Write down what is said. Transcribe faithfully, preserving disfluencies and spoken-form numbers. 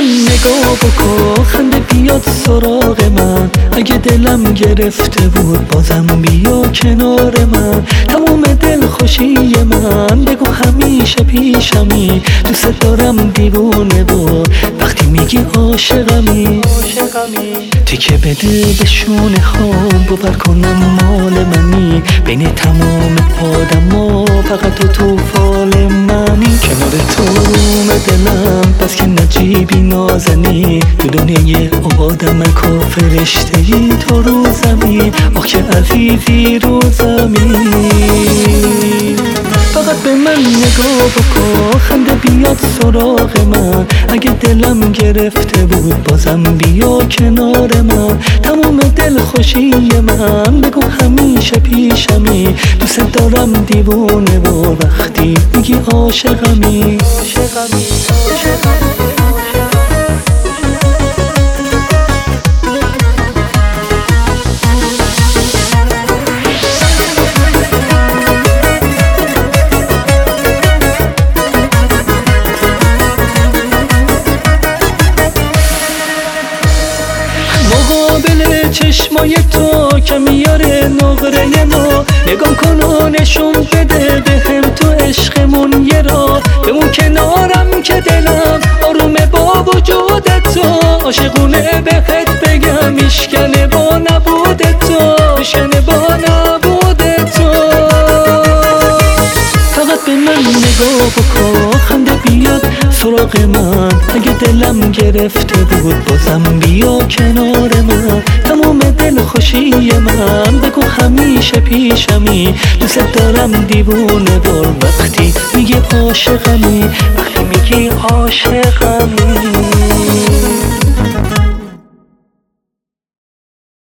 نگاه بکن، خنده بیاد سراغ من. اگه دلم گرفته بود بازم بیا کنار من. تموم دل خوشی من بگو همیشه پیشمی. دوست دارم دیوونه و وقتی میگی عاشقمی. تکه بده به شونه هام باور کنم مال منی. بین تمام آدما فقط تو تو فال منی. کنار تو روم دلم بس که نجیبی نازنی. تو دنیای آدمک و فرشتهی تو رو زمین. آخ که عزیزی رو زمین. فقط به من نگاه بکن، خنده بیاد سراغ من. اگه دلم گرفته بود بازم بیا کنار من. تموم دل خوشی من بگو همیشه پیشمی. دوست دارم دیوونه و وقتی میگی عاشقمی. مقابل چشمای تو که میاره نقره ما. نگام کن و نشون بده به هم تو عشقمون یه را. بمون کنارم که دلم آرومه با وجود تو. عاشقونه بهت بگم میشکنه با نبود تو. میشکنه با نبود تو. فقط به من نگاه بکن، خنده بیاد سراغ من. اگه دلم گرفته بود بازم بیا کنار من. تمام دل خوشی من بگو همیشه پیشمی. دوست دارم دیوونه وار وقتی میگی عاشقمی. وقتی میگی عاشقمی.